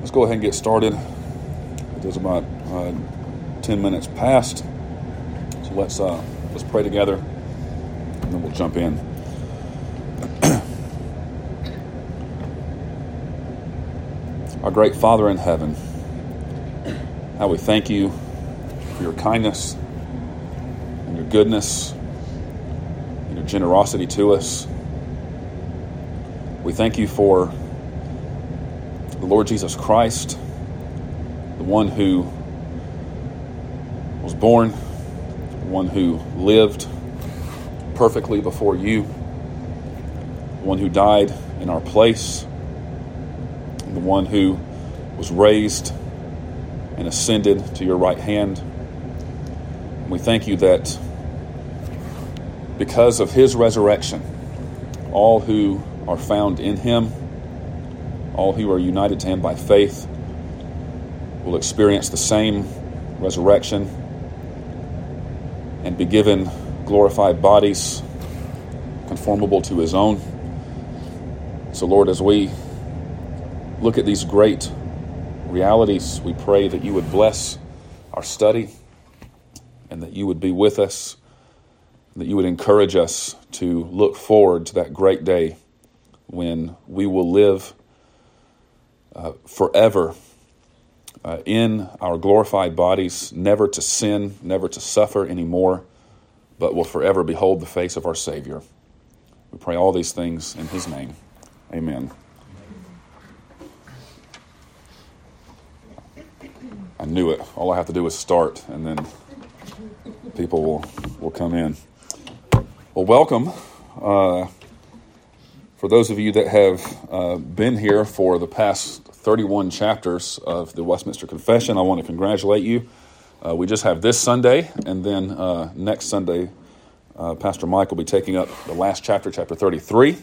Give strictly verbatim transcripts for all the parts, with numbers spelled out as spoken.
Let's go ahead and get started. It is about uh, ten minutes past, so let's uh, let's pray together, and then we'll jump in. Our great Father in heaven, how we thank you for your kindness and your goodness and your generosity to us. We thank you for the Lord Jesus Christ, the one who was born, the one who lived perfectly before you, the one who died in our place, and the one who was raised and ascended to your right hand. And we thank you that because of his resurrection, all who are found in him, all who are united to him by faith, will experience the same resurrection and be given glorified bodies conformable to his own. So, Lord, as we look at these great realities, we pray that you would bless our study and that you would be with us, that you would encourage us to look forward to that great day when we will live uh, forever uh, in our glorified bodies, never to sin, never to suffer anymore, but will forever behold the face of our Savior. We pray all these things in his name. Amen. I knew it. All I have to do is start, and then people will, will come in. Well, welcome. Uh, for those of you that have uh, been here for the past thirty-one chapters of the Westminster Confession, I want to congratulate you. Uh, we just have this Sunday, and then uh, next Sunday, uh, Pastor Mike will be taking up the last chapter, chapter thirty-three.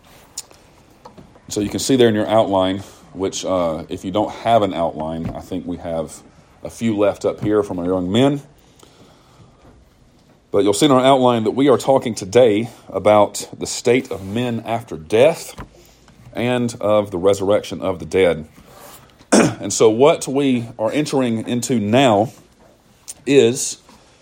So you can see there in your outline, which uh, if you don't have an outline, I think we have a few left up here from our young men. But you'll see in our outline that we are talking today about the state of men after death and of the resurrection of the dead. And so what we are entering into now is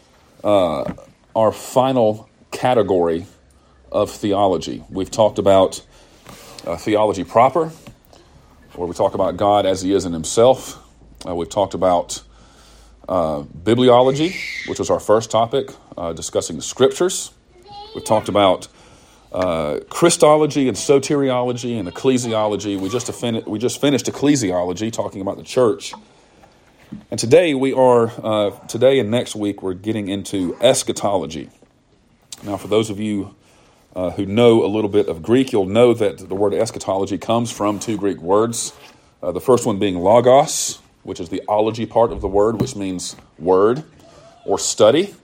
uh, our final category of theology. We've talked about uh, theology proper, where we talk about God as he is in himself. Uh, we've talked about uh, bibliology, which was our first topic, uh, discussing the scriptures. We've talked about uh, Christology and soteriology and ecclesiology. We just, fin- we just finished ecclesiology, talking about the church. And today we are, uh, today and next week, we're getting into eschatology. Now, for those of you uh, who know a little bit of Greek, you'll know that the word eschatology comes from two Greek words. Uh, the first one being logos, which is the ology part of the word, which means word or study.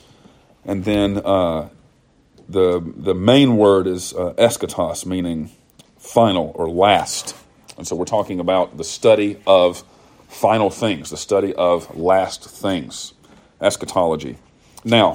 And then uh, the the main word is uh, eschatos, meaning final or last. And so we're talking about the study of final things, the study of last things, eschatology. Now,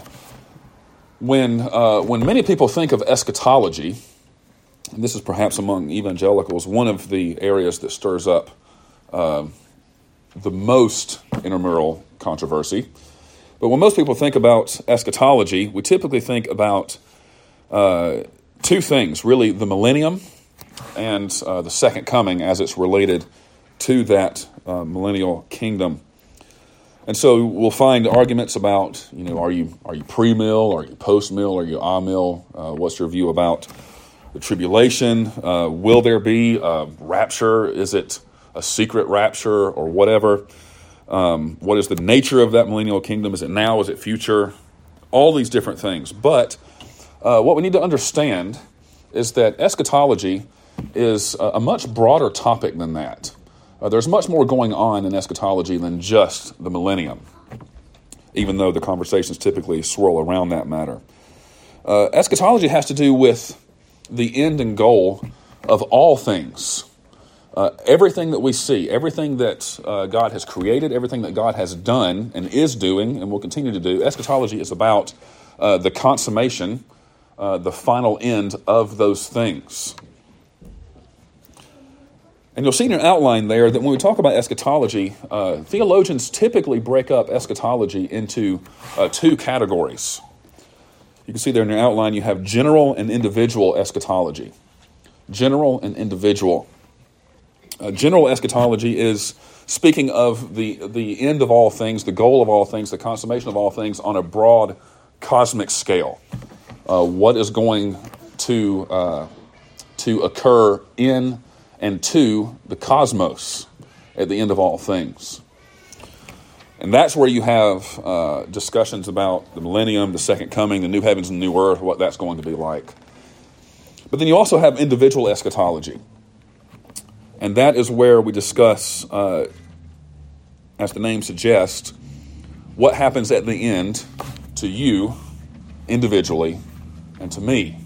when uh, when many people think of eschatology, and this is perhaps among evangelicals one of the areas that stirs up uh, the most intramural controversy. But when most people think about eschatology, we typically think about uh, two things, really, the millennium and uh, the second coming as it's related to that uh, millennial kingdom. And so we'll find arguments about, you know, are you are you pre-mill, are you post-mill, are you a-mill? Uh, what's your view about the tribulation? Uh, will there be a rapture? Is it a secret rapture or whatever? Um, what is the nature of that millennial kingdom? Is it now? Is it future? All these different things. But uh, what we need to understand is that eschatology is a, a much broader topic than that. Uh, there's much more going on in eschatology than just the millennium, even though the conversations typically swirl around that matter. Uh, eschatology has to do with the end and goal of all things. Uh, everything that we see, everything that uh, God has created, everything that God has done and is doing and will continue to do, eschatology is about uh, the consummation, uh, the final end of those things. And you'll see in your outline there that when we talk about eschatology, uh, theologians typically break up eschatology into uh, two categories. You can see there in your outline you have general and individual eschatology. General and individual. Uh, general eschatology is speaking of the, the end of all things, the goal of all things, the consummation of all things on a broad cosmic scale. Uh, what is going to uh, to occur in and to the cosmos at the end of all things. And that's where you have uh, discussions about the millennium, the second coming, the new heavens and new earth, what that's going to be like. But then you also have individual eschatology. And that is where we discuss, uh, as the name suggests, what happens at the end to you individually and to me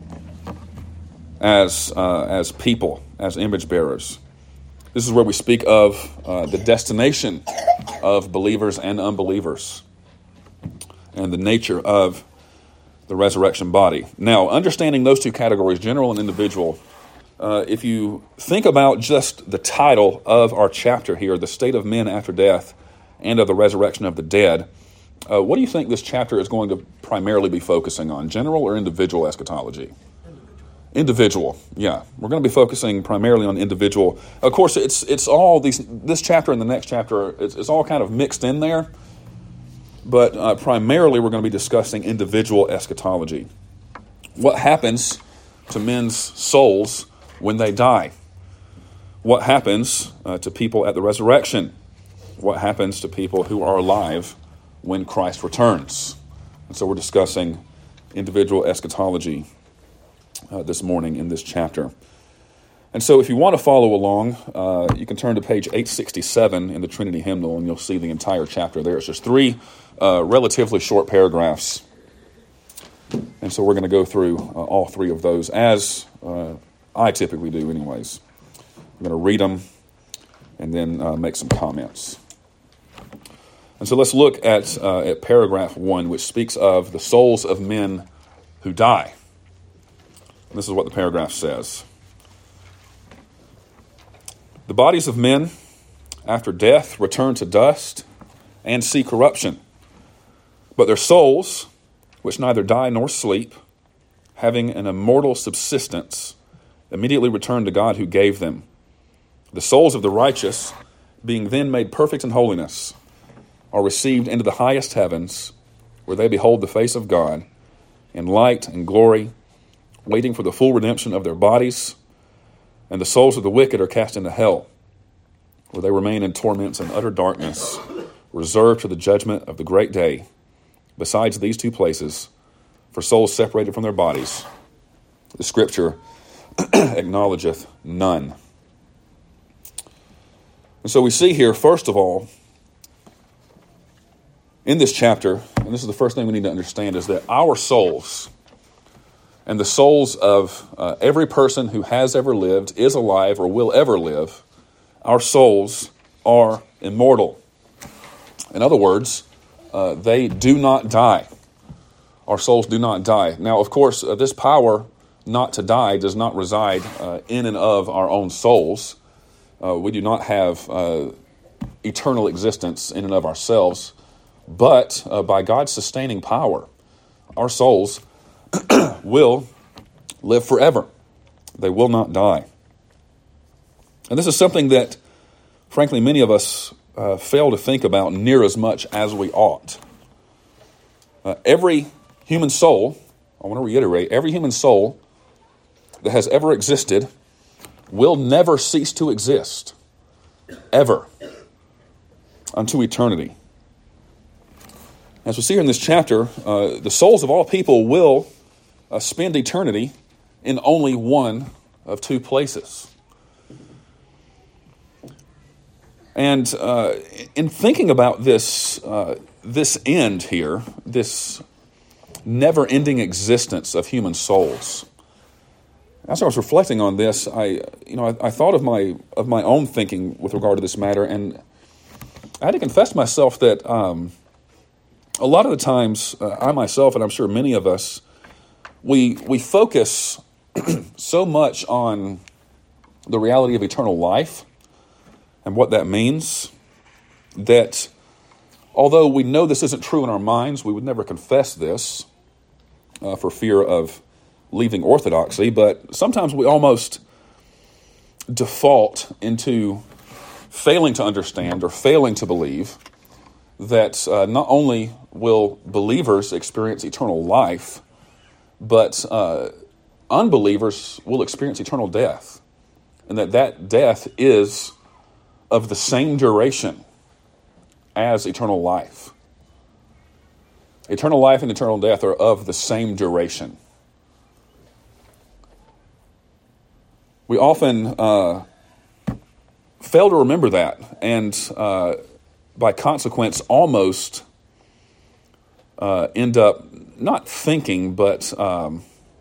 as uh, as people, as image bearers. This is where we speak of uh, the destination of believers and unbelievers and the nature of the resurrection body. Now, understanding those two categories, general and individual, uh, if you think about just the title of our chapter here, the state of men after death and of the resurrection of the dead, uh, what do you think this chapter is going to primarily be focusing on, general or individual eschatology? Individual, yeah. We're going to be focusing primarily on individual. Of course, it's it's all these. This chapter and the next chapter, it's, it's all kind of mixed in there. But uh, primarily, we're going to be discussing individual eschatology. What happens to men's souls when they die? What happens uh, to people at the resurrection? What happens to people who are alive when Christ returns? And so we're discussing individual eschatology Uh, this morning in this chapter. And so if you want to follow along, uh, you can turn to page eight sixty-seven in the Trinity Hymnal, and you'll see the entire chapter there. It's just three uh, relatively short paragraphs. And so we're going to go through uh, all three of those, as uh, I typically do anyways. I'm going to read them and then uh, make some comments. And so let's look at, uh, at paragraph one, which speaks of the souls of men who die. This is what the paragraph says. The bodies of men, after death, return to dust and see corruption. But their souls, which neither die nor sleep, having an immortal subsistence, immediately return to God who gave them. The souls of the righteous, being then made perfect in holiness, are received into the highest heavens, where they behold the face of God in light and glory, waiting for the full redemption of their bodies, and the souls of the wicked are cast into hell, where they remain in torments and utter darkness, reserved to the judgment of the great day. Besides these two places, for souls separated from their bodies, the Scripture acknowledgeth none. And so we see here, first of all, in this chapter, and this is the first thing we need to understand, is that our souls and the souls of uh, every person who has ever lived, is alive, or will ever live, our souls are immortal. In other words, uh, they do not die. Our souls do not die. Now, of course, uh, this power not to die does not reside uh, in and of our own souls. Uh, we do not have uh, eternal existence in and of ourselves. But uh, by God's sustaining power, our souls will live forever. They will not die. And this is something that, frankly, many of us uh, fail to think about near as much as we ought. Uh, every human soul, I want to reiterate, every human soul that has ever existed will never cease to exist, ever, unto eternity. As we see here in this chapter, uh, the souls of all people will uh, spend eternity in only one of two places. And uh, in thinking about this, uh, this end here, this never-ending existence of human souls, as I was reflecting on this, I, you know, I, I thought of my of my own thinking with regard to this matter, and I had to confess to myself that um, a lot of the times, uh, I myself, and I'm sure many of us, we we focus so much on the reality of eternal life and what that means, that although we know this isn't true in our minds, we would never confess this uh, for fear of leaving orthodoxy, but sometimes we almost default into failing to understand or failing to believe that uh, not only will believers experience eternal life, but uh, unbelievers will experience eternal death, and that that death is of the same duration as eternal life. Eternal life and eternal death are of the same duration. We often uh, fail to remember that, and uh, by consequence, almost uh, end up not thinking, but um,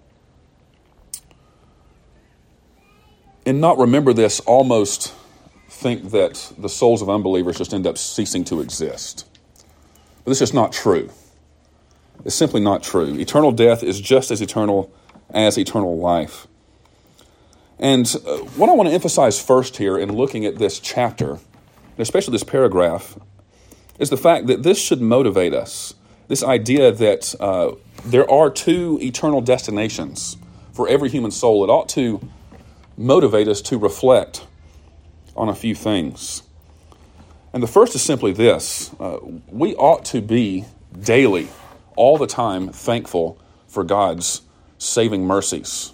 and not remember this, almost think that the souls of unbelievers just end up ceasing to exist. But this is not true. It's simply not true. Eternal death is just as eternal as eternal life. And uh, what I want to emphasize first here in looking at this chapter, and especially this paragraph, is the fact that this should motivate us. This idea that uh, there are two eternal destinations for every human soul. It ought to motivate us to reflect on a few things. And the first is simply this. Uh, we ought to be daily, all the time, thankful for God's saving mercies.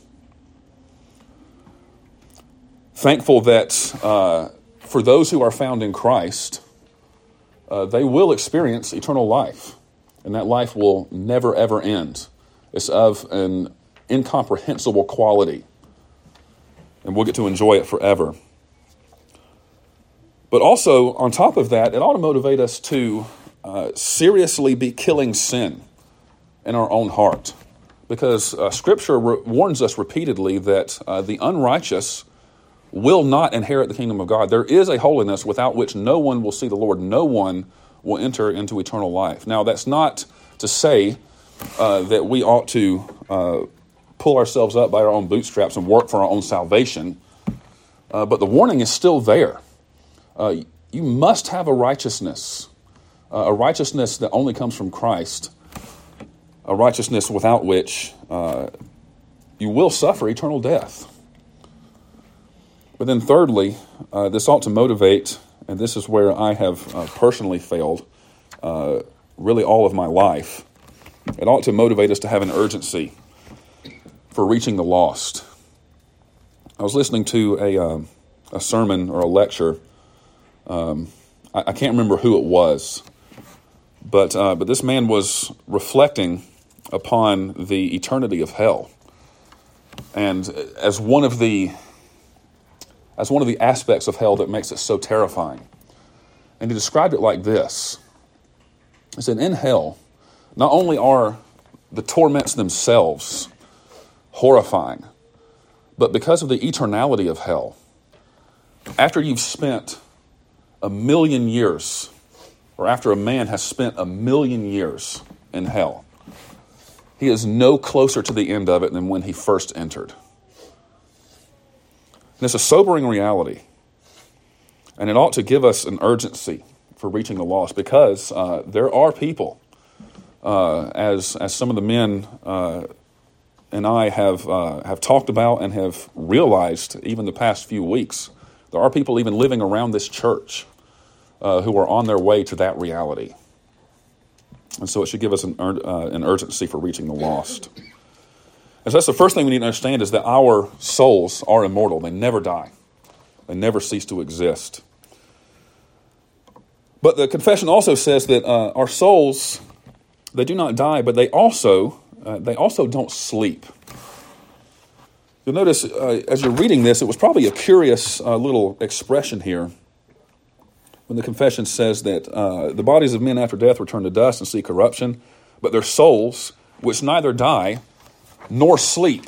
Thankful that uh, for those who are found in Christ, uh, they will experience eternal life, and that life will never, ever end. It's of an incomprehensible quality, and we'll get to enjoy it forever. But also, on top of that, it ought to motivate us to uh, seriously be killing sin in our own heart, because uh, Scripture re- warns us repeatedly that uh, the unrighteous will not inherit the kingdom of God. There is a holiness without which no one will see the Lord. No one will enter into eternal life. Now, that's not to say uh, that we ought to uh, pull ourselves up by our own bootstraps and work for our own salvation, uh, but the warning is still there. Uh, you must have a righteousness, uh, a righteousness that only comes from Christ, a righteousness without which uh, you will suffer eternal death. But then thirdly, uh, this ought to motivate, and this is where I have uh, personally failed uh, really all of my life. It ought to motivate us to have an urgency for reaching the lost. I was listening to a, uh, a sermon or a lecture. Um, I, I can't remember who it was, but uh, but this man was reflecting upon the eternity of hell, and as one of the as one of the aspects of hell that makes it so terrifying. And he described it like this. He said, in hell, not only are the torments themselves horrifying, but because of the eternality of hell, after you've spent a million years, or after a man has spent a million years in hell, he is no closer to the end of it than when he first entered. And it's a sobering reality, and it ought to give us an urgency for reaching the lost, because uh, there are people, uh, as as some of the men uh, and I have uh, have talked about and have realized even the past few weeks, there are people even living around this church uh, who are on their way to that reality. And so it should give us an, ur- uh, an urgency for reaching the lost. And so that's the first thing we need to understand, is that our souls are immortal. They never die. They never cease to exist. But the confession also says that uh, our souls, they do not die, but they also uh, they also don't sleep. You'll notice uh, as you're reading this, it was probably a curious uh, little expression here when the confession says that uh, the bodies of men after death return to dust and see corruption, but their souls, which neither die nor sleep.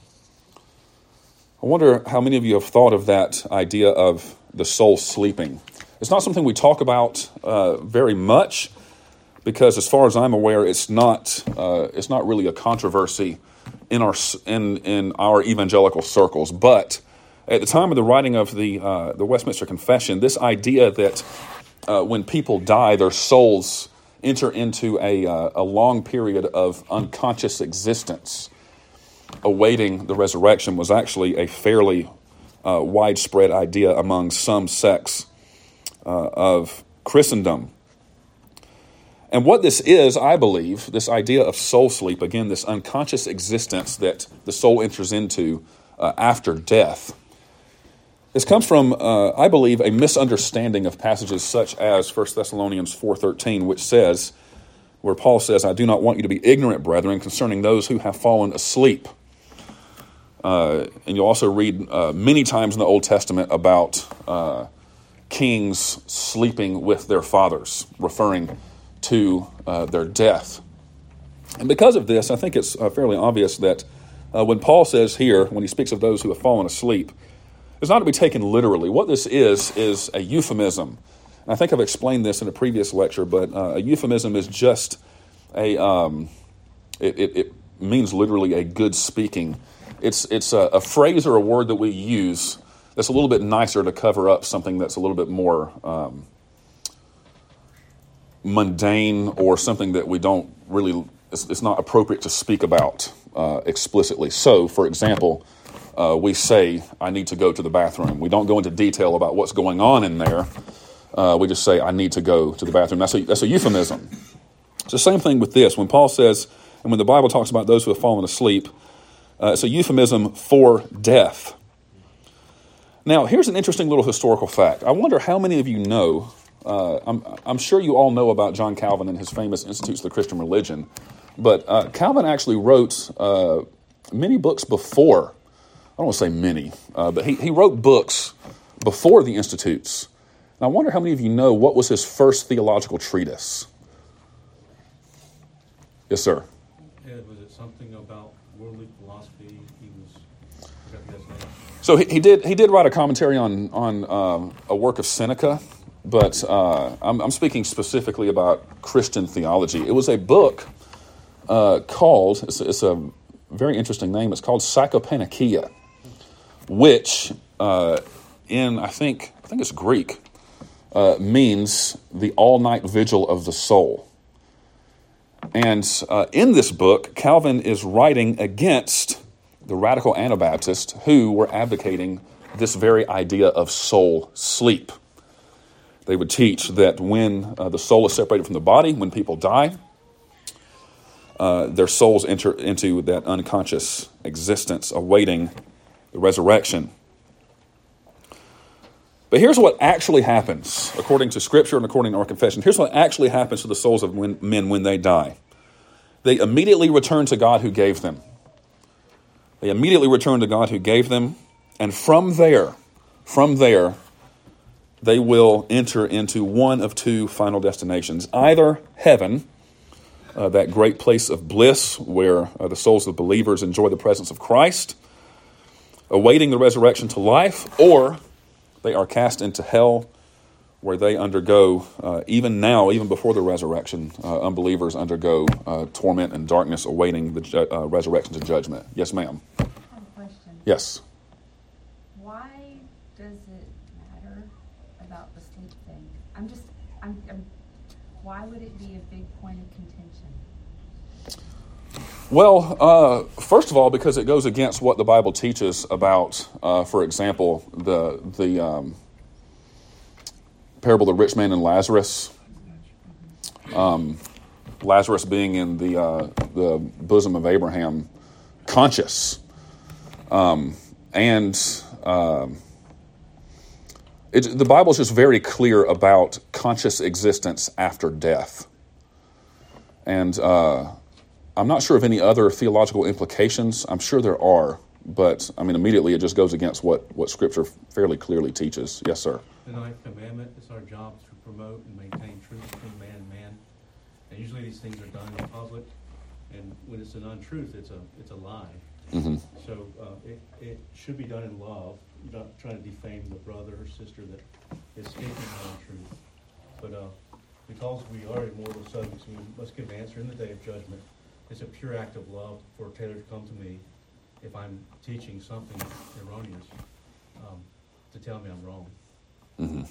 I wonder how many of you have thought of that idea of the soul sleeping. It's not something we talk about uh, very much, because as far as I'm aware, it's not uh, it's not really a controversy in our in in our evangelical circles. But At the time of the writing of the uh, the Westminster Confession, this idea that uh, when people die, their souls enter into a, uh, a long period of unconscious existence, awaiting the resurrection, was actually a fairly uh, widespread idea among some sects uh, of Christendom. And what this is, I believe, this idea of soul sleep, again, this unconscious existence that the soul enters into uh, after death, this comes from, uh, I believe, a misunderstanding of passages such as First Thessalonians four thirteen, which says, where Paul says, I do not want you to be ignorant, brethren, concerning those who have fallen asleep. Uh, and you'll also read uh, many times in the Old Testament about uh, kings sleeping with their fathers, referring to uh, their death. And because of this, I think it's uh, fairly obvious that uh, when Paul says here, when he speaks of those who have fallen asleep, it's not to be taken literally. What this is, is a euphemism. And I think I've explained this in a previous lecture, but uh, a euphemism is just a, um, it, it, it means literally a good speaking. It's, it's a, a phrase or a word that we use that's a little bit nicer to cover up something that's a little bit more um, mundane, or something that we don't really, it's, it's not appropriate to speak about uh, explicitly. So, for example, uh, we say, I need to go to the bathroom. We don't go into detail about what's going on in there. Uh, we just say, I need to go to the bathroom. That's a, that's a euphemism. It's the same thing with this. When Paul says, and when the Bible talks about those who have fallen asleep, uh, it's a euphemism for death. Now, here's an interesting little historical fact. I wonder how many of you know, uh, I'm, I'm sure you all know about John Calvin and his famous Institutes of the Christian Religion, but uh, Calvin actually wrote uh, many books before, I don't want to say many, uh, but he, he wrote books before the Institutes. And I wonder how many of you know what was his first theological treatise? Yes, sir. Yeah, was it something about worldly philosophy? He was, I forgot his name. So he, he did he did write a commentary on on um, a work of Seneca, but uh, I'm, I'm speaking specifically about Christian theology. It was a book uh, called, it's, it's a very interesting name, it's called Psychopaneikia, which uh, in, I think, I think it's Greek, uh, means the all-night vigil of the soul. And uh, in this book, Calvin is writing against the radical Anabaptists who were advocating this very idea of soul sleep. They would teach that when uh, the soul is separated from the body, when people die, uh, their souls enter into that unconscious existence awaiting the resurrection. But here's what actually happens, according to Scripture and according to our confession. Here's what actually happens to the souls of when, men when they die. They immediately return to God who gave them. They immediately return to God who gave them. And from there, from there, they will enter into one of two final destinations. Either heaven, uh, that great place of bliss where uh, the souls of believers enjoy the presence of Christ, awaiting the resurrection to life, or they are cast into hell, where they undergo, uh, even now, even before the resurrection, uh, unbelievers undergo uh, torment and darkness awaiting the ju- uh, resurrection to judgment. Yes, ma'am. I have a question. Yes. Why does it matter about the sleep thing? I'm just, I'm, I'm, why would it be a big point of contention? Well, uh, first of all, because it goes against what the Bible teaches about, uh, for example, the the um, parable of the rich man and Lazarus. Um, Lazarus being in the uh, the bosom of Abraham, conscious, um, and um, it, the Bible is just very clear about conscious existence after death, and uh, I'm not sure of any other theological implications. I'm sure there are, but I mean, immediately it just goes against what, what Scripture fairly clearly teaches. Yes, sir. The ninth commandment, it's our job to promote and maintain truth between man and man. And usually these things are done in public, and when it's an untruth, it's a it's a lie. Mm-hmm. So uh, it, it should be done in love, not trying to defame the brother or sister that is speaking the untruth. But uh, because we are immortal subjects, we must give an answer in the day of judgment. It's a pure act of love for Taylor to come to me if I'm teaching something erroneous. um, to tell me I'm wrong. Mm-hmm.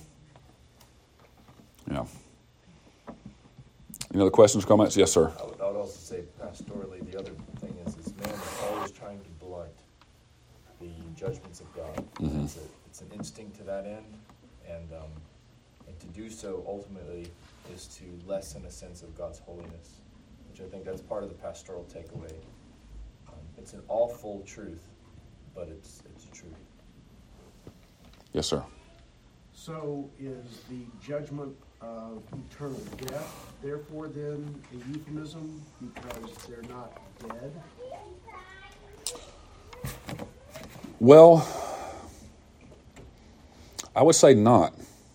Yeah. Any other questions or comments? Yes, sir. I would, I would also say pastorally, the other thing is, is man is always trying to blunt the judgments of God. Mm-hmm. It's, a, it's an instinct to that end, and um, and to do so ultimately is to lessen a sense of God's holiness, which I think that's part of the pastoral takeaway. Um, it's an awful truth, but it's it's a truth. Yes, sir. So is the judgment of eternal death therefore then a euphemism because they're not dead? Well, I would say not.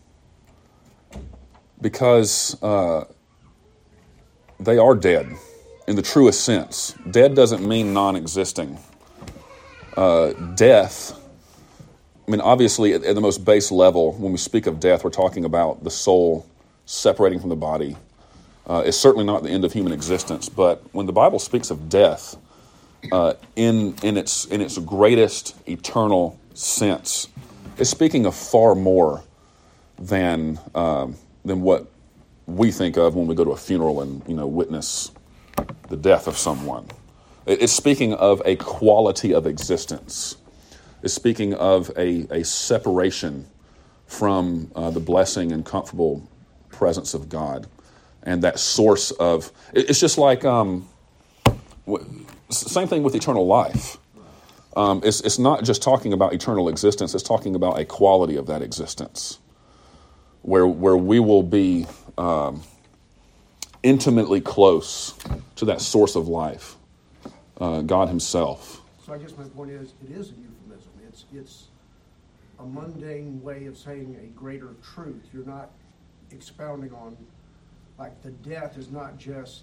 Because uh, they are dead in the truest sense. Dead doesn't mean non-existing. Uh, death, I mean, obviously, at, at the most base level, when we speak of death, we're talking about the soul separating from the body. Uh, it's certainly not the end of human existence, but when the Bible speaks of death, uh, in in its in its greatest eternal sense, it's speaking of far more than um, than what we think of when we go to a funeral and, you know, witness the death of someone. It's speaking of a quality of existence. It's speaking of a, a separation from uh, the blessing and comfortable presence of God. And that source of, it's just like, um, same thing with eternal life. Um, it's, it's not just talking about eternal existence, it's talking about a quality of that existence. Where, where we will be um, intimately close to that source of life, uh, God himself. So I guess my point is, it is a euphemism. It's it's a mundane way of saying a greater truth. You're not expounding on, like, the death is not just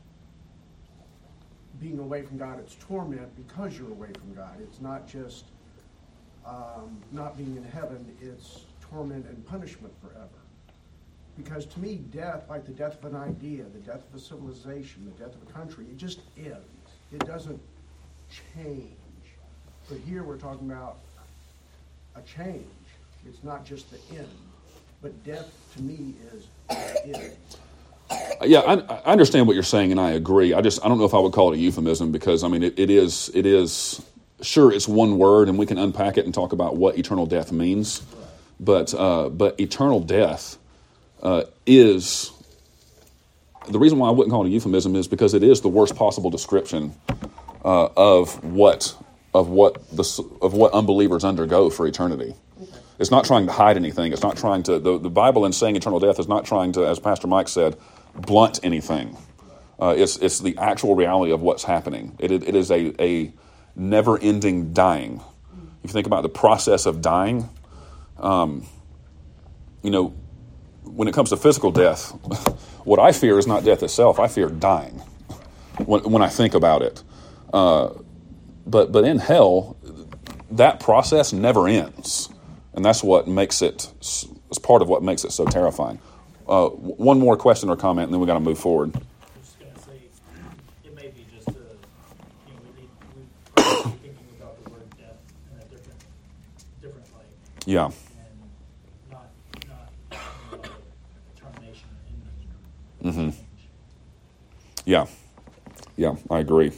being away from God, it's torment because you're away from God. It's not just um, not being in heaven, it's torment and punishment forever. Because to me, death, like the death of an idea, the death of a civilization, the death of a country, it just ends. It doesn't change. But here we're talking about a change. It's not just the end. But death, to me, is the end. Yeah, I, I understand what you're saying, and I agree. I just I don't know if I would call it a euphemism because I mean it, it is it is sure it's one word, and we can unpack it and talk about what eternal death means. But uh, but eternal death uh, is the reason why I wouldn't call it a euphemism is because it is the worst possible description uh, of what of what the of what unbelievers undergo for eternity. It's not trying to hide anything. It's not trying to the, the Bible in saying eternal death is not trying to, as Pastor Mike said, blunt anything. Uh, it's it's the actual reality of what's happening. It it is a a never-ending dying. If you think about the process of dying, um, you know, when it comes to physical death, what I fear is not death itself. I fear dying when, when I think about it. Uh, but but in hell, that process never ends, and that's what makes it. It's part of what makes it so terrifying. Uh, one more question or comment, and then we got to move forward. I'm just going to say, it may be just a, you know, we need, we probably be thinking about the word death in a different, different light. Yeah. And not, not, you know, termination or ending. Mm-hmm. Yeah. Yeah, I agree.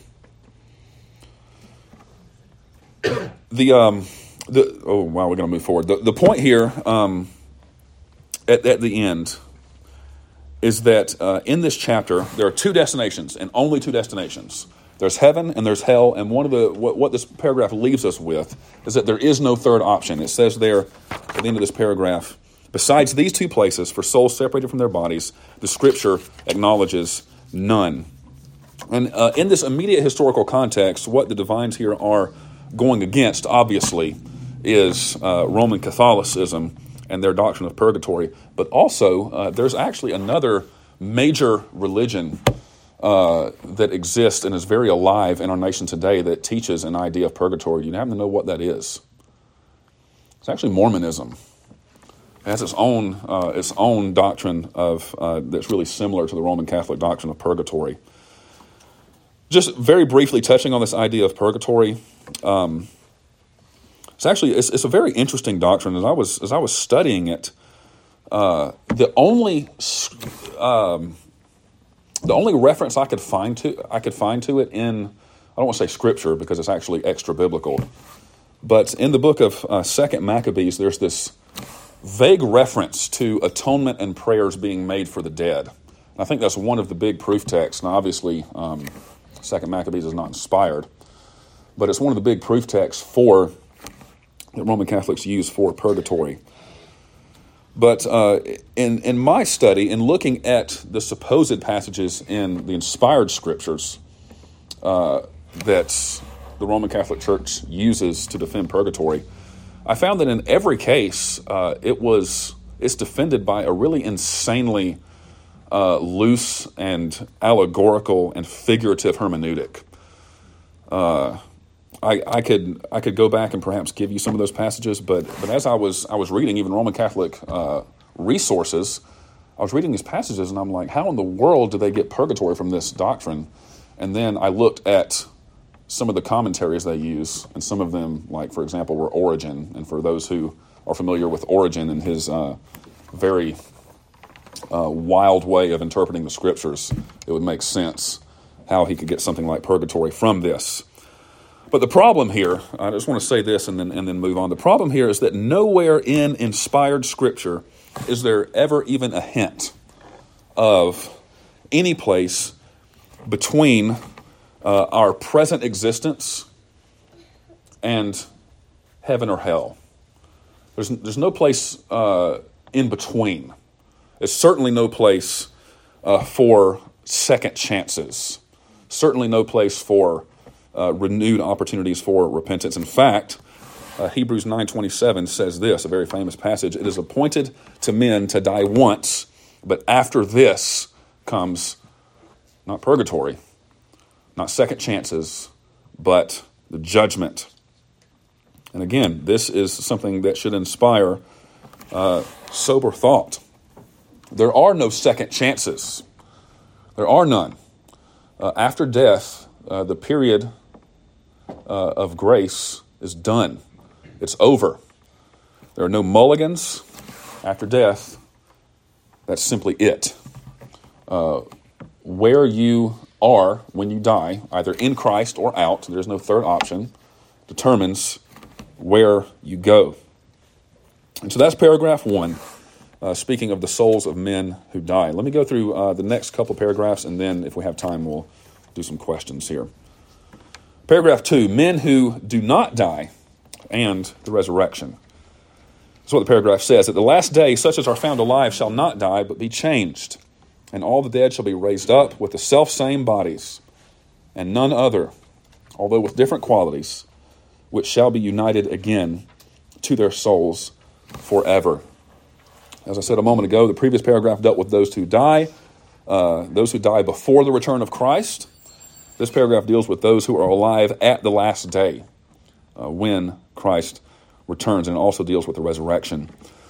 The, um, the, oh, wow, we're going to move forward. The, the point here, um, at, at the end, is that uh, in this chapter, there are two destinations, and only two destinations. There's heaven and there's hell, and one of the what, what this paragraph leaves us with is that there is no third option. It says there at the end of this paragraph, besides these two places, for souls separated from their bodies, the Scripture acknowledges none. And uh, in this immediate historical context, what the divines here are going against, obviously, is uh, Roman Catholicism and their doctrine of purgatory. But also, uh, there's actually another major religion uh, that exists and is very alive in our nation today that teaches an idea of purgatory. You happen to know what that is? It's actually Mormonism. It has its own uh, its own doctrine of uh, that's really similar to the Roman Catholic doctrine of purgatory. Just very briefly touching on this idea of purgatory. Um, It's actually it's, it's a very interesting doctrine. As I was as I was studying it, uh, the only um, the only reference I could find to I could find to it in, I don't want to say scripture because it's actually extra biblical, but in the book of uh, Second Maccabees, there's this vague reference to atonement and prayers being made for the dead. And I think that's one of the big proof texts. Now, obviously, um, Second Maccabees is not inspired, but it's one of the big proof texts for that Roman Catholics use for purgatory. But uh, in in my study, in looking at the supposed passages in the inspired scriptures uh, that the Roman Catholic Church uses to defend purgatory, I found that in every case, uh, it was it's defended by a really insanely uh, loose and allegorical and figurative hermeneutic. Uh, I, I could I could go back and perhaps give you some of those passages, but but as I was I was reading even Roman Catholic uh, resources, I was reading these passages and I'm like, how in the world do they get purgatory from this doctrine? And then I looked at some of the commentaries they use, and some of them, like for example, were Origen. And for those who are familiar with Origen and his uh, very uh, wild way of interpreting the scriptures, it would make sense how he could get something like purgatory from this. But the problem here, I just want to say this and then and then move on. The problem here is that nowhere in inspired scripture is there ever even a hint of any place between uh, our present existence and heaven or hell. There's there's no place uh, in between. There's certainly no place uh, for second chances. Certainly no place for Uh, renewed opportunities for repentance. In fact, uh, Hebrews nine twenty-seven says this, a very famous passage: "It is appointed to men to die once, but after this comes not purgatory, not second chances, but the judgment." And again, this is something that should inspire uh, sober thought. There are no second chances. There are none. Uh, after death, uh, the period Uh, of grace is done. It's over. There are no mulligans after death. That's simply it. Uh, where you are when you die, either in Christ or out, there's no third option, determines where you go. And so that's paragraph one, uh, speaking of the souls of men who die. Let me go through uh, the next couple paragraphs, and then if we have time, we'll do some questions here. Paragraph two, men who do not die and the resurrection. That's what the paragraph says. At the last day, such as are found alive shall not die, but be changed. And all the dead shall be raised up with the selfsame bodies, and none other, although with different qualities, which shall be united again to their souls forever. As I said a moment ago, the previous paragraph dealt with those who die, uh, those who die before the return of Christ. This paragraph deals with those who are alive at the last day, uh, when Christ returns, and also deals with the resurrection.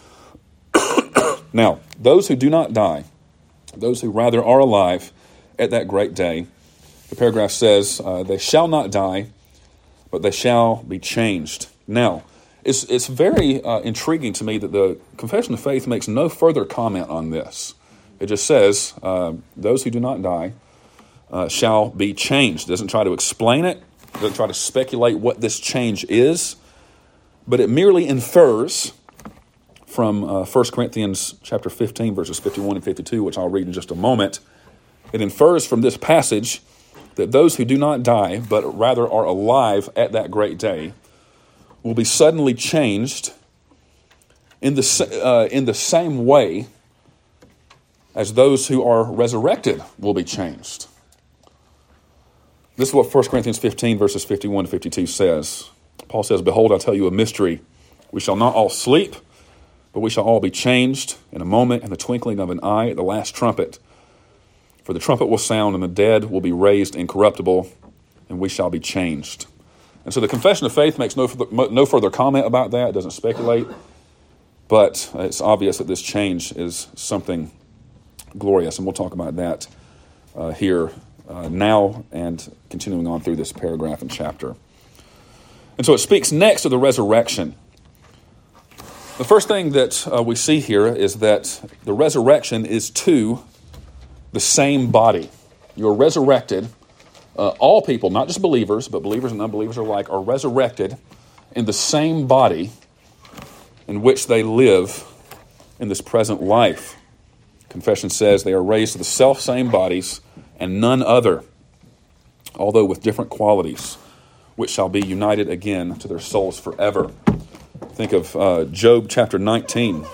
Now, those who do not die, those who rather are alive at that great day, the paragraph says, uh, they shall not die, but they shall be changed. Now, it's, it's very uh, intriguing to me that the Confession of Faith makes no further comment on this. It just says, uh, those who do not die Uh, shall be changed. It doesn't try to explain it. It doesn't try to speculate what this change is, but it merely infers from uh, First Corinthians chapter fifteen, verses fifty-one and fifty-two, which I'll read in just a moment. It infers from this passage that those who do not die, but rather are alive at that great day, will be suddenly changed in the uh, in the same way as those who are resurrected will be changed. This is what First Corinthians fifteen, verses fifty-one to fifty-two says. Paul says, "Behold, I tell you a mystery. We shall not all sleep, but we shall all be changed in a moment, in the twinkling of an eye, at the last trumpet. For the trumpet will sound, and the dead will be raised incorruptible, and we shall be changed." And so the Confession of Faith makes no further, no further comment about that. It doesn't speculate. But it's obvious that this change is something glorious, and we'll talk about that uh, here Uh, now and continuing on through this paragraph and chapter. And so it speaks next of the resurrection. The first thing that uh, we see here is that the resurrection is to the same body. You're resurrected. Uh, all people, not just believers, but believers and unbelievers alike, are resurrected in the same body in which they live in this present life. Confession says they are raised to the self-same bodies and none other, although with different qualities, which shall be united again to their souls forever. Think of uh, Job chapter nineteen.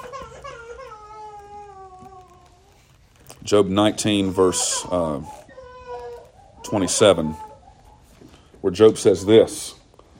Job nineteen, verse uh, twenty-seven, where Job says this.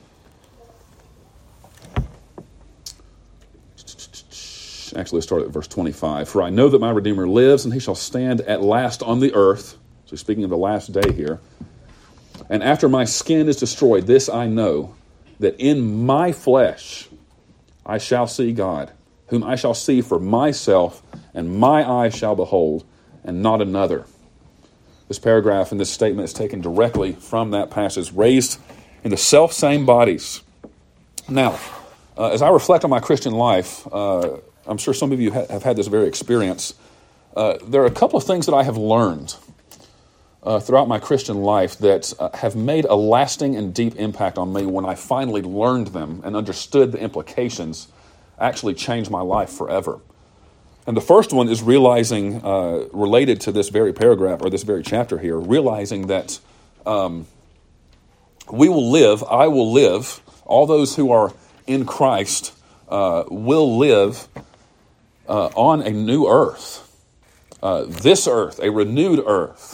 Actually, let's start at verse twenty-five. For I know that my Redeemer lives, and he shall stand at last on the earth. So speaking of the last day here. And after my skin is destroyed, this I know, that in my flesh I shall see God, whom I shall see for myself, and my eyes shall behold, and not another. This paragraph and this statement is taken directly from that passage, raised in the self-same bodies. Now, uh, as I reflect on my Christian life, uh, I'm sure some of you ha- have had this very experience. Uh, there are a couple of things that I have learned uh, throughout my Christian life that uh, have made a lasting and deep impact on me when I finally learned them and understood the implications, actually changed my life forever. And the first one is realizing, uh, related to this very paragraph or this very chapter here, realizing that um, we will live, I will live, all those who are in Christ uh, will live uh, on a new earth. Uh, this earth, a renewed earth.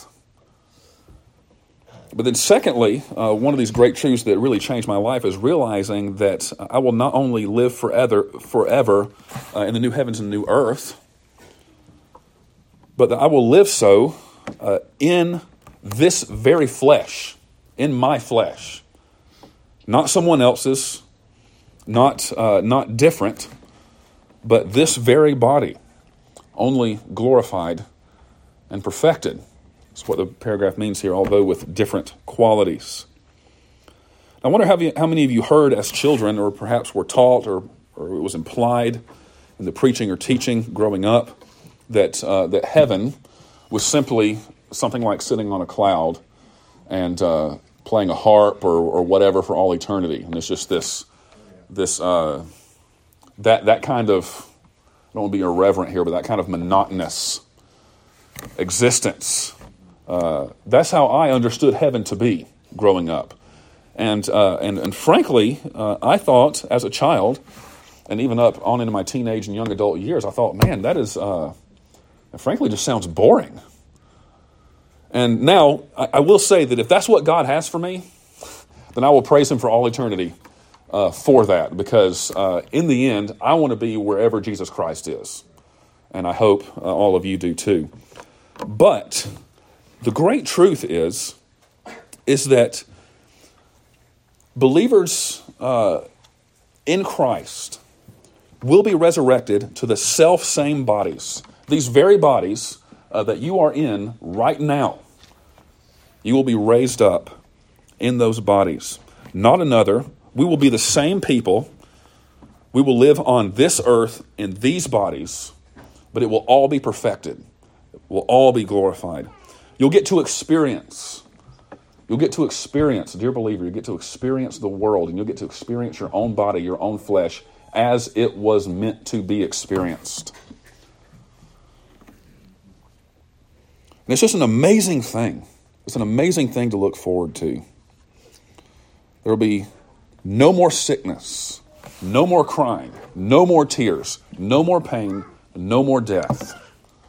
But then secondly, uh, one of these great truths that really changed my life is realizing that I will not only live forever, forever uh, in the new heavens and new earth, but that I will live so uh, in this very flesh, in my flesh. Not someone else's, not uh, not different, but this very body, only glorified and perfected. That's what the paragraph means here, although with different qualities. I wonder how, you, how many of you heard as children, or perhaps were taught, or, or it was implied in the preaching or teaching growing up, that uh, that heaven was simply something like sitting on a cloud and uh, playing a harp or, or whatever for all eternity. And it's just this, this uh, that that kind of, I don't want to be irreverent here, but that kind of monotonous existence. Uh, that's how I understood heaven to be growing up. And uh, and, and frankly, uh, I thought as a child, and even up on into my teenage and young adult years, I thought, man, that is, uh, frankly, just sounds boring. And now, I, I will say that if that's what God has for me, then I will praise him for all eternity uh, for that. Because uh, in the end, I want to be wherever Jesus Christ is. And I hope uh, all of you do too. But the great truth is, is that believers uh, in Christ will be resurrected to the self-same bodies. These very bodies uh, that you are in right now, you will be raised up in those bodies. Not another. We will be the same people. We will live on this earth in these bodies, but it will all be perfected. It will all be glorified. You'll get to experience. You'll get to experience, dear believer, you get to experience the world, and you'll get to experience your own body, your own flesh, as it was meant to be experienced. And it's just an amazing thing. It's an amazing thing to look forward to. There will be no more sickness, no more crying, no more tears, no more pain, no more death.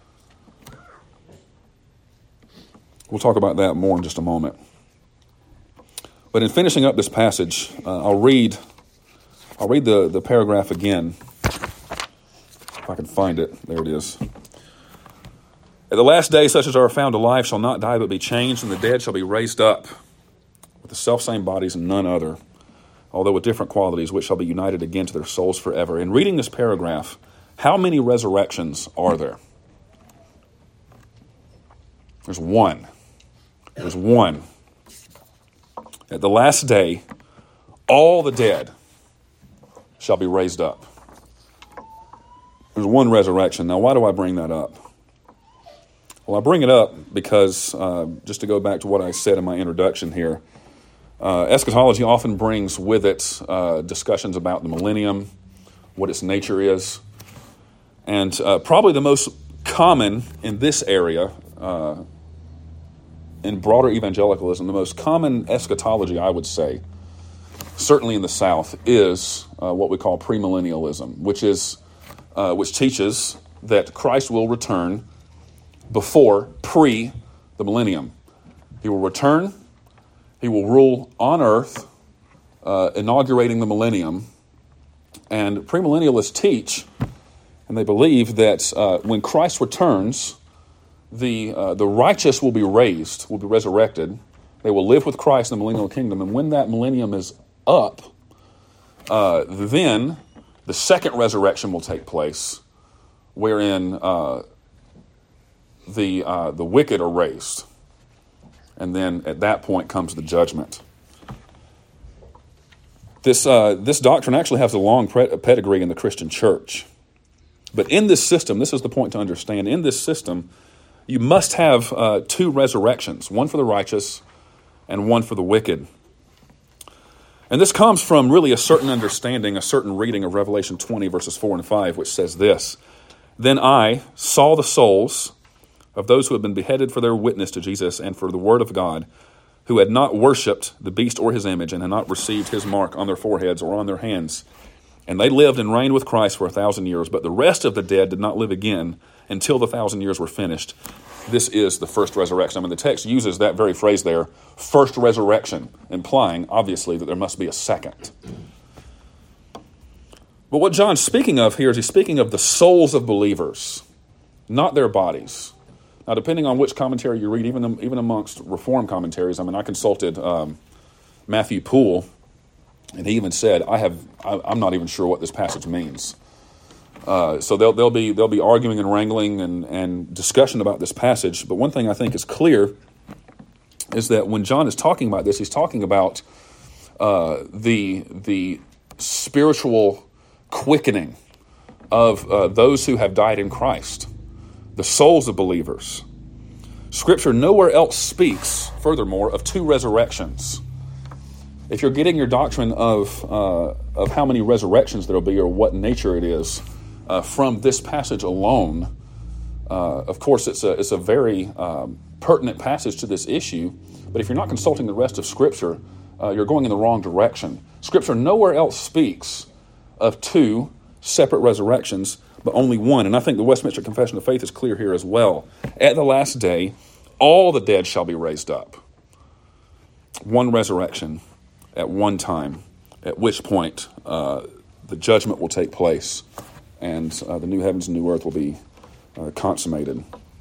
We'll talk about that more in just a moment. But in finishing up this passage, uh, I'll read I'll read the, the paragraph again. If I can find it. There it is. At the last day, such as are found alive shall not die but be changed, and the dead shall be raised up with the selfsame bodies and none other, although with different qualities, which shall be united again to their souls forever. In reading this paragraph, how many resurrections are there? There's one. There's one. At the last day, all the dead shall be raised up. There's one resurrection. Now, why do I bring that up? Well, I bring it up because, uh, just to go back to what I said in my introduction here, uh, eschatology often brings with it uh, discussions about the millennium, what its nature is. And uh, probably the most common in this area, uh, in broader evangelicalism, the most common eschatology, I would say, certainly in the South, is uh, what we call premillennialism, which is uh, which teaches that Christ will return before pre the millennium. He will return. He will rule on earth, uh, inaugurating the millennium. And premillennialists teach, and they believe that uh, when Christ returns, the uh, the righteous will be raised, will be resurrected. They will live with Christ in the millennial kingdom. And when that millennium is up, uh, then the second resurrection will take place, wherein uh, the uh, the wicked are raised. And then at that point comes the judgment. This uh, this doctrine actually has a long pedigree in the Christian church. But in this system, this is the point to understand, in this system, you must have uh, two resurrections, one for the righteous and one for the wicked. And this comes from really a certain understanding, a certain reading of Revelation twenty, verses four and five, which says this: "Then I saw the souls of those who had been beheaded for their witness to Jesus and for the word of God, who had not worshipped the beast or his image and had not received his mark on their foreheads or on their hands. And they lived and reigned with Christ for a thousand years. But the rest of the dead did not live again until the thousand years were finished." This is the first resurrection. I mean, the text uses that very phrase there, first resurrection, implying, obviously, that there must be a second. But what John's speaking of here is he's speaking of the souls of believers, not their bodies. Now, depending on which commentary you read, even even amongst Reform commentaries, I mean, I consulted um, Matthew Poole, and he even said, "I have, I, I'm not even sure what this passage means." Uh, so they'll they'll be they'll be arguing and wrangling and, and discussion about this passage. But one thing I think is clear is that when John is talking about this, he's talking about uh, the the spiritual quickening of uh, those who have died in Christ, the souls of believers. Scripture nowhere else speaks, furthermore, of two resurrections. If you're getting your doctrine of uh, of how many resurrections there will be or what nature it is uh, from this passage alone, uh, of course, it's a it's a very um, pertinent passage to this issue. But if you're not consulting the rest of Scripture, uh, you're going in the wrong direction. Scripture nowhere else speaks of two separate resurrections, but only one. And I think the Westminster Confession of Faith is clear here as well. At the last day, all the dead shall be raised up. One resurrection at one time, at which point uh, the judgment will take place and uh, the new heavens and new earth will be uh, consummated.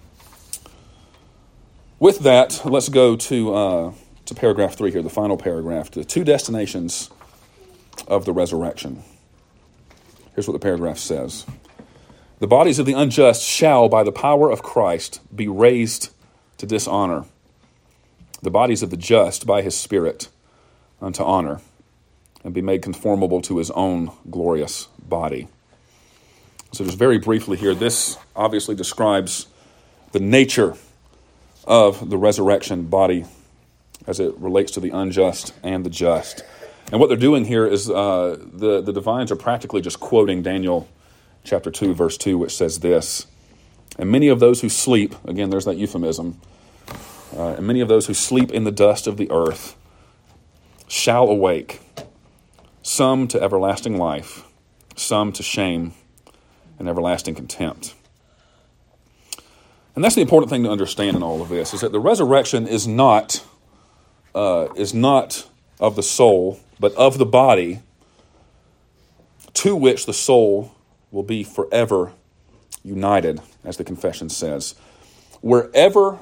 With that, let's go to uh, to paragraph three here, the final paragraph, the two destinations of the resurrection. Here's what the paragraph says. "The bodies of the unjust shall, by the power of Christ, be raised to dishonor. The bodies of the just, by his Spirit, unto honor, and be made conformable to his own glorious body." So just very briefly here, this obviously describes the nature of the resurrection body as it relates to the unjust and the just. And what they're doing here is uh, the, the divines are practically just quoting Daniel chapter two, verse two, which says this: "And many of those who sleep," again, there's that euphemism, uh, "and many of those who sleep in the dust of the earth shall awake, some to everlasting life, some to shame and everlasting contempt." And that's the important thing to understand in all of this, is that the resurrection is not uh, is not of the soul, but of the body, to which the soul will be forever united, as the confession says. Wherever,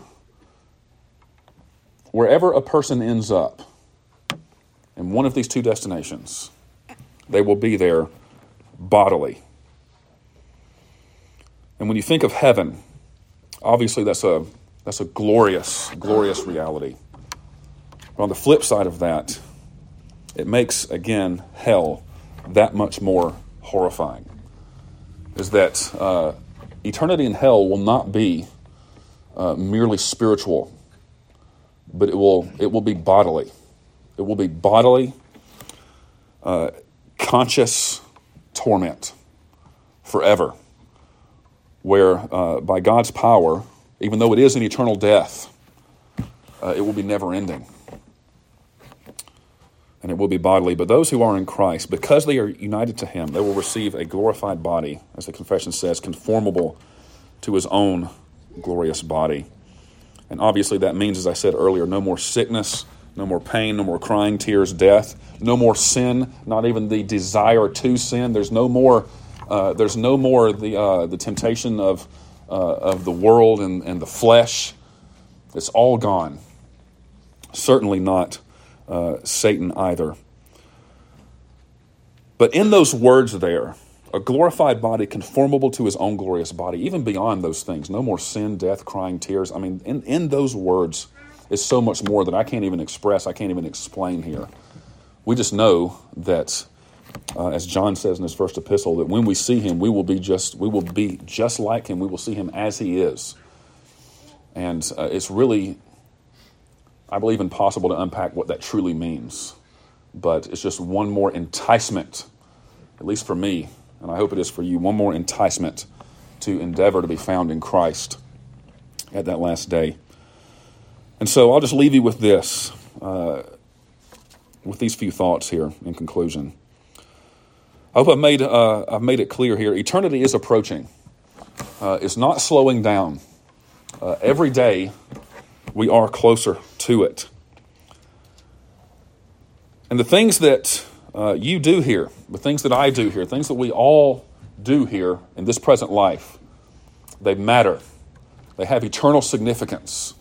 wherever a person ends up in one of these two destinations, they will be there bodily. And when you think of heaven, obviously that's a that's a glorious, glorious reality. But on the flip side of that, it makes, again, hell that much more horrifying, is that uh, eternity in hell will not be uh, merely spiritual, but it will it will be bodily. It will be bodily, uh, conscious torment forever, where uh, by God's power, even though it is an eternal death, uh, it will be never-ending. And it will be bodily. But those who are in Christ, because they are united to him, they will receive a glorified body, as the confession says, conformable to his own glorious body. And obviously that means, as I said earlier, no more sickness, no more pain, no more crying, tears, death, no more sin, not even the desire to sin. There's no more uh, there's no more the uh, the temptation of uh, of the world and, and the flesh. It's all gone. Certainly not uh, Satan either. But in those words there, a glorified body conformable to his own glorious body, even beyond those things, no more sin, death, crying, tears. I mean, in, in those words is so much more that I can't even express, I can't even explain here. We just know that, uh, as John says in his first epistle, that when we see him, we will be just we will be just like him. We will see him as he is. And uh, it's really, I believe, impossible to unpack what that truly means. But it's just one more enticement, at least for me, and I hope it is for you, one more enticement to endeavor to be found in Christ at that last day. And so I'll just leave you with this, uh, with these few thoughts here in conclusion. I hope I've made uh, I've made it clear here. Eternity is approaching. Uh, it's not slowing down. Uh, every day we are closer to it. And the things that uh, you do here, the things that I do here, things that we all do here in this present life, they matter. They have eternal significance.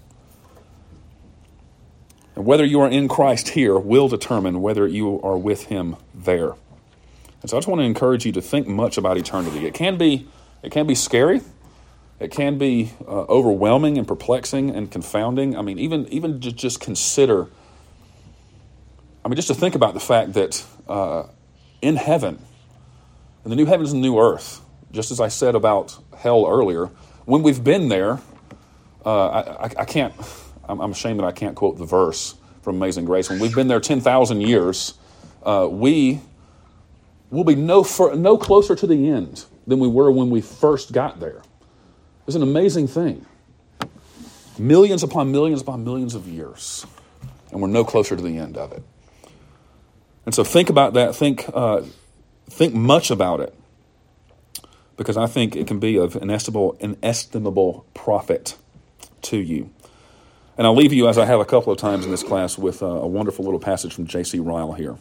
And whether you are in Christ here will determine whether you are with him there. And so I just want to encourage you to think much about eternity. It can be, it can be scary. It can be uh, overwhelming and perplexing and confounding. I mean, even even to just consider, I mean, just to think about the fact that uh, in heaven, in the new heavens and new earth, just as I said about hell earlier, when we've been there, uh, I, I, I can't, I'm, I'm ashamed that I can't quote the verse from Amazing Grace. When we've been there ten thousand years, uh, we will be no fur, no closer to the end than we were when we first got there. It's an amazing thing. Millions upon millions upon millions of years, and we're no closer to the end of it. And so think about that. Think, uh, think much about it, because I think it can be of inestimable, inestimable profit to you. And I'll leave you, as I have a couple of times in this class, with a, a wonderful little passage from J C Ryle here.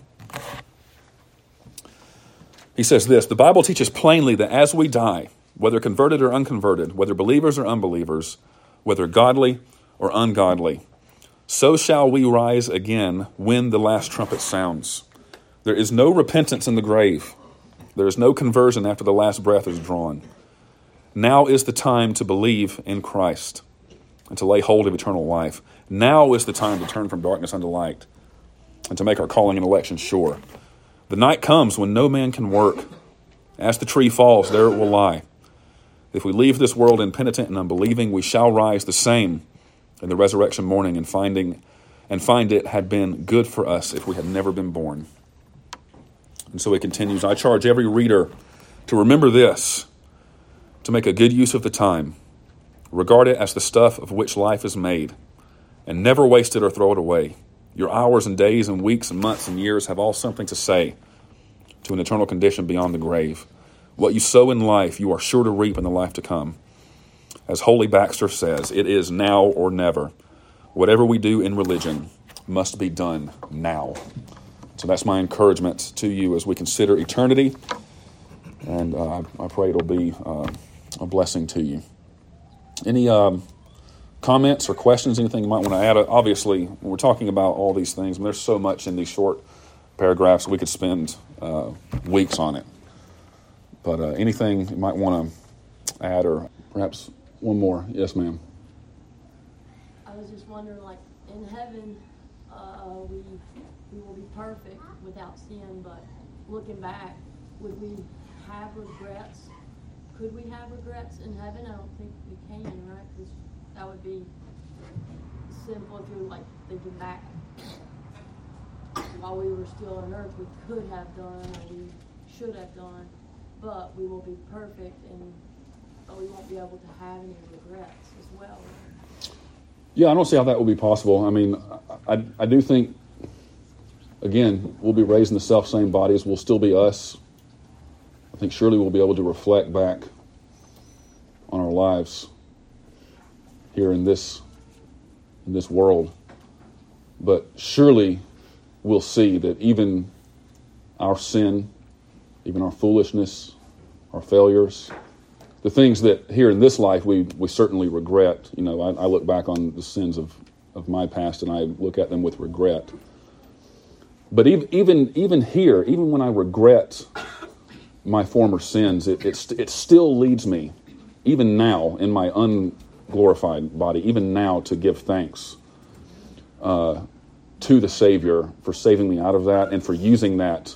He says this: the Bible teaches plainly that as we die, whether converted or unconverted, whether believers or unbelievers, whether godly or ungodly, so shall we rise again when the last trumpet sounds. There is no repentance in the grave. There is no conversion after the last breath is drawn. Now is the time to believe in Christ and to lay hold of eternal life. Now is the time to turn from darkness unto light and to make our calling and election sure. The night comes when no man can work. As the tree falls, there it will lie. If we leave this world impenitent and unbelieving, we shall rise the same in the resurrection morning and finding and find it had been good for us if we had never been born. And so he continues, I charge every reader to remember this, to make a good use of the time. Regard it as the stuff of which life is made, and never waste it or throw it away. Your hours and days and weeks and months and years have all something to say to an eternal condition beyond the grave. What you sow in life, you are sure to reap in the life to come. As Holy Baxter says, it is now or never. Whatever we do in religion must be done now. So that's my encouragement to you as we consider eternity. And uh, I pray it'll be uh, a blessing to you. Any um, comments or questions, anything you might want to add? Obviously, when we're talking about all these things, I mean, there's so much in these short paragraphs, we could spend uh, weeks on it. But uh, anything you might want to add, or perhaps one more. Yes, ma'am. I was just wondering, like, in heaven, uh, we, we will be perfect without sin, but looking back, would we have regrets? Could we have regrets in heaven? I don't think we can, right? Because that would be sinful if you're like thinking back. While we were still on earth, we could have done or we should have done, but we will be perfect and but we won't be able to have any regrets as well. Yeah, I don't see how that will be possible. I mean, I, I do think, again, we'll be raised in the self-same bodies. We'll still be us. I think surely we'll be able to reflect back on our lives here in this in this world. But surely we'll see that even our sin, even our foolishness, our failures, the things that here in this life we, we certainly regret. You know, I, I look back on the sins of, of my past and I look at them with regret. But even even even here, even when I regret my former sins, it it, it still leads me, even now in my unglorified body, even now to give thanks uh, to the Savior for saving me out of that and for using that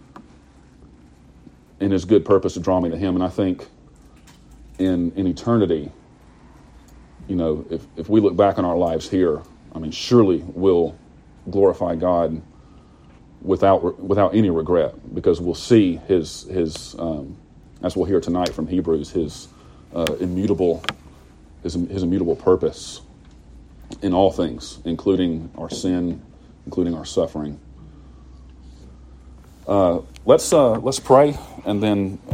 in His good purpose to draw me to Him. And I think in in eternity, you know, if if we look back on our lives here, I mean, surely we'll glorify God without without any regret, because we'll see His his um, as we'll hear tonight from Hebrews, His uh, immutable his his immutable purpose in all things, including our sin, including our suffering. Uh, let's uh, let's pray, and then